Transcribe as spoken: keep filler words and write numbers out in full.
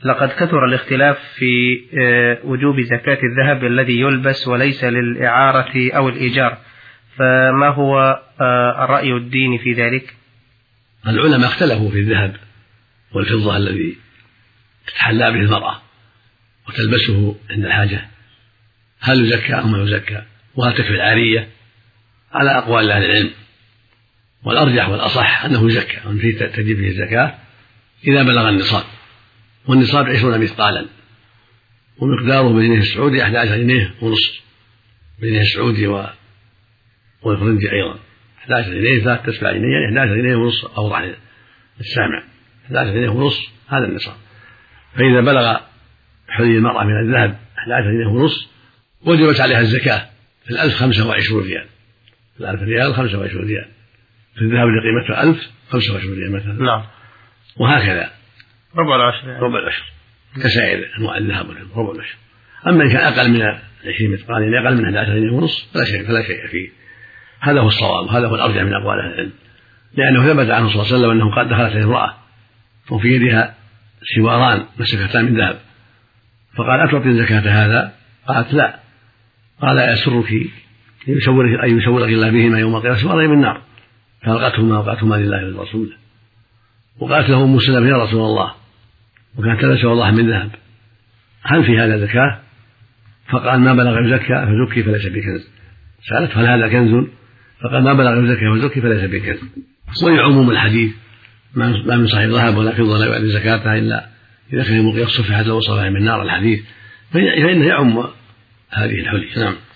لقد كثر الاختلاف في وجوب زكاة الذهب الذي يلبس وليس للإعارة أو الإيجار، فما هو الرأي الديني في ذلك؟ العلماء اختلفوا في الذهب والفضة الذي تتحلى به المرأة وتلبسه عند الحاجة، هل يزكى أو ما يزكى، وهل تكفي العارية؟ على أقوال أهل العلم، والأرجح والأصح أنه يزكى، وأن فيه تجب فيه الزكاة إذا بلغ النصاب، والنصاب عشرون مثقالا، ومقداره بالجنيه السعودي أحد عشر جنيه ونصف، بالجنيه السعودي والفرنجي أيضا أحد عشر جنيه، ثلاث تسبع جنيه، يعني أحد عشر جنيه ونصف أوضح السامع، أحد عشر جنيه ونصف هذا النصاب. فإذا بلغ حلي المرأة من الذهب أحد عشر جنيه ونصف وجبت عليها الزكاة في الألف خمسة وعشرون ريال، في الألف ريال خمسة وعشرون ريال، في الذهب اللي قيمته ألف خمسة وعشرون ريال مثلا. نعم. وهكذا ربع العشر يعني. ربع العشر كسائر أنواع الذهب ربع العشر. أما إن كان أقل من عشرين مثقال، يعني أقل من أحد عشر جنيه ونصف، فلا شيء فلا شيء فيه. هذا هو الصواب، وهذا هو الأرجح من أقوال أهل العلم، لأنه ثبت عنه صلى الله عليه وسلم أنه قد دخلت عليه امرأة وفي يدها سواران مسكتان من ذهب، فقال أتعطين زكاة هذا؟ قالت لا. قال أيسرك أن يشورك الله بهما يوم القيامة سوارين من نار، فألقتهما وقعتهما لله ولرسوله. وقالت له أم سلمة يا رسول الله، وكانت تلبس والله من ذهب، هل في هذا زكاة؟ فقال ما بلغ يزكى فزكي فليس بكنز. سألت هل هذا كنز؟ فقال ما بلغ يزكى فزكي فليس بكنز. ولعموم الحديث ما من صاحب ذهب ولا فضة لا يؤدي زكاتها إلا إذا كان يوم القيامة صفحت له صفحة من نار الحديث، فإنه يعم هذه الحلي. نعم.